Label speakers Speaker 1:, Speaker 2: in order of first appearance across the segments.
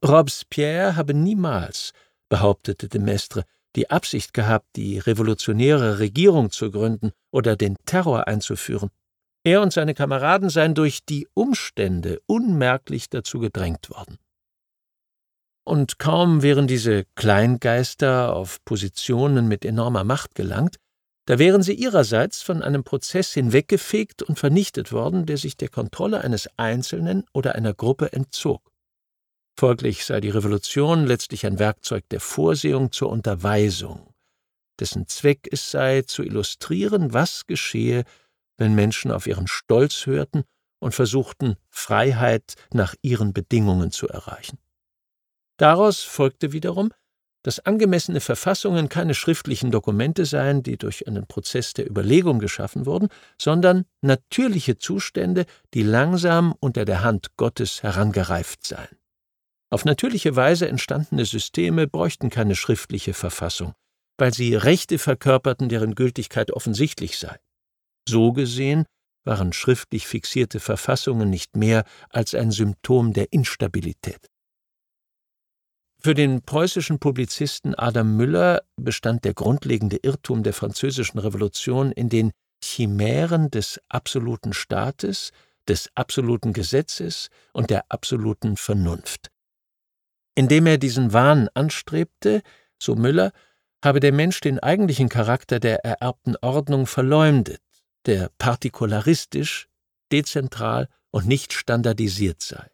Speaker 1: Robespierre habe niemals, behauptete de Maistre, die Absicht gehabt, die revolutionäre Regierung zu gründen oder den Terror einzuführen. Er und seine Kameraden seien durch die Umstände unmerklich dazu gedrängt worden. Und kaum wären diese Kleingeister auf Positionen mit enormer Macht gelangt, da wären sie ihrerseits von einem Prozess hinweggefegt und vernichtet worden, der sich der Kontrolle eines Einzelnen oder einer Gruppe entzog. Folglich sei die Revolution letztlich ein Werkzeug der Vorsehung zur Unterweisung, dessen Zweck es sei, zu illustrieren, was geschehe, wenn Menschen auf ihren Stolz hörten und versuchten, Freiheit nach ihren Bedingungen zu erreichen. Daraus folgte wiederum, dass angemessene Verfassungen keine schriftlichen Dokumente seien, die durch einen Prozess der Überlegung geschaffen wurden, sondern natürliche Zustände, die langsam unter der Hand Gottes herangereift seien. Auf natürliche Weise entstandene Systeme bräuchten keine schriftliche Verfassung, weil sie Rechte verkörperten, deren Gültigkeit offensichtlich sei. So gesehen waren schriftlich fixierte Verfassungen nicht mehr als ein Symptom der Instabilität. Für den preußischen Publizisten Adam Müller bestand der grundlegende Irrtum der Französischen Revolution in den Chimären des absoluten Staates, des absoluten Gesetzes und der absoluten Vernunft. Indem er diesen Wahn anstrebte, so Müller, habe der Mensch den eigentlichen Charakter der ererbten Ordnung verleumdet, der partikularistisch, dezentral und nicht standardisiert sei.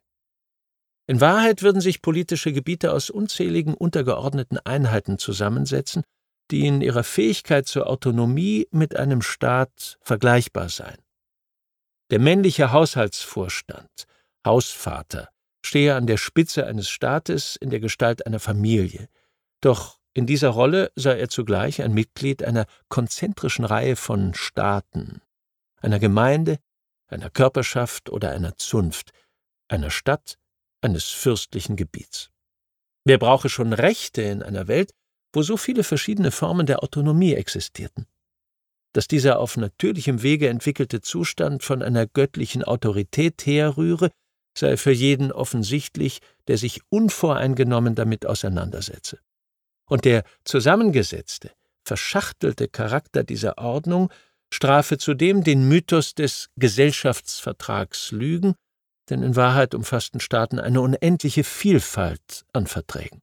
Speaker 1: In Wahrheit würden sich politische Gebiete aus unzähligen untergeordneten Einheiten zusammensetzen, die in ihrer Fähigkeit zur Autonomie mit einem Staat vergleichbar seien. Der männliche Haushaltsvorstand, Hausvater, stehe an der Spitze eines Staates in der Gestalt einer Familie, doch in dieser Rolle sei er zugleich ein Mitglied einer konzentrischen Reihe von Staaten, einer Gemeinde, einer Körperschaft oder einer Zunft, einer Stadt, eines fürstlichen Gebiets. Wer brauche schon Rechte in einer Welt, wo so viele verschiedene Formen der Autonomie existierten? Dass dieser auf natürlichem Wege entwickelte Zustand von einer göttlichen Autorität herrühre, sei für jeden offensichtlich, der sich unvoreingenommen damit auseinandersetze. Und der zusammengesetzte, verschachtelte Charakter dieser Ordnung strafe zudem den Mythos des Gesellschaftsvertrags Lügen, denn in Wahrheit umfassten Staaten eine unendliche Vielfalt an Verträgen.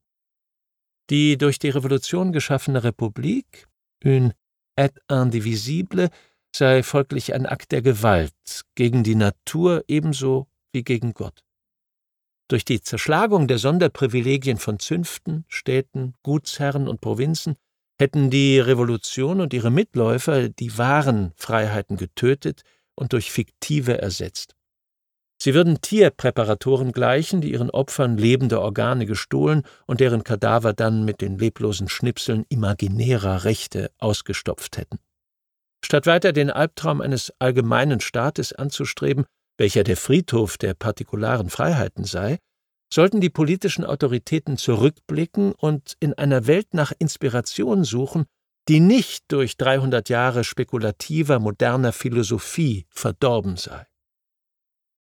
Speaker 1: Die durch die Revolution geschaffene Republik, une et indivisible, sei folglich ein Akt der Gewalt gegen die Natur ebenso wie gegen Gott. Durch die Zerschlagung der Sonderprivilegien von Zünften, Städten, Gutsherren und Provinzen hätten die Revolution und ihre Mitläufer die wahren Freiheiten getötet und durch fiktive ersetzt. Sie würden Tierpräparatoren gleichen, die ihren Opfern lebende Organe gestohlen und deren Kadaver dann mit den leblosen Schnipseln imaginärer Rechte ausgestopft hätten. Statt weiter den Albtraum eines allgemeinen Staates anzustreben, welcher der Friedhof der partikularen Freiheiten sei, sollten die politischen Autoritäten zurückblicken und in einer Welt nach Inspiration suchen, die nicht durch 300 Jahre spekulativer, moderner Philosophie verdorben sei.